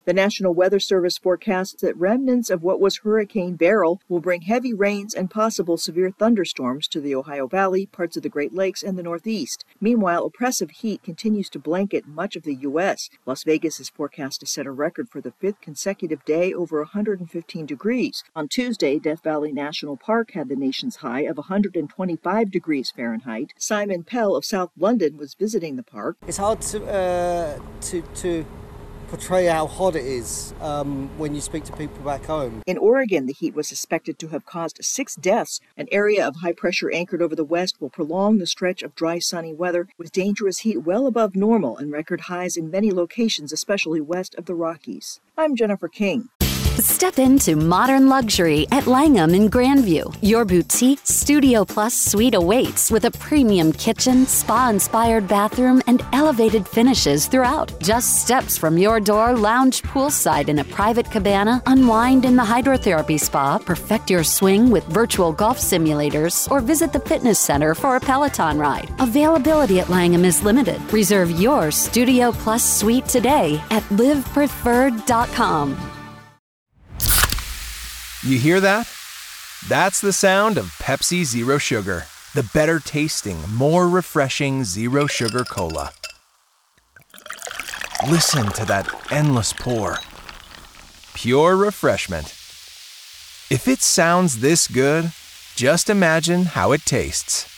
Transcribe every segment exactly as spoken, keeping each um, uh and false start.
The National Weather Service forecasts that remnants of what was Hurricane Beryl will bring heavy rains and possible severe thunderstorms to the Ohio Valley, parts of the Great Lakes, and the Northeast. Meanwhile, oppressive heat continues to blanket much of the U S. Las Vegas is forecast to set a record for the fifth consecutive day over one hundred fifteen degrees. On Tuesday, Death Valley National Park had the nation's high of one hundred twenty-five degrees Fahrenheit. Simon Pell of South London was visiting the park. It's hard to uh, to to portray how hot it is um, when you speak to people back home. In Oregon, the heat was suspected to have caused six deaths. An area of high pressure anchored over the west will prolong the stretch of dry, sunny weather with dangerous heat well above normal and record highs in many locations, especially west of the Rockies. I'm Jennifer King. Step into modern luxury at Langham in Grandview. Your boutique Studio Plus suite awaits with a premium kitchen, spa-inspired bathroom, and elevated finishes throughout. Just steps from your door, lounge poolside in a private cabana, unwind in the hydrotherapy spa, perfect your swing with virtual golf simulators, or visit the fitness center for a Peloton ride. Availability at Langham is limited. Reserve your Studio Plus suite today at live preferred dot com. You hear that? That's the sound of Pepsi Zero Sugar, the better tasting, more refreshing zero sugar cola. Listen to that endless pour. Pure refreshment. If it sounds this good, just imagine how it tastes.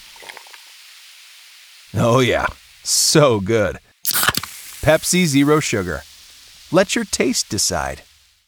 Oh yeah, so good. Pepsi Zero Sugar. Let your taste decide.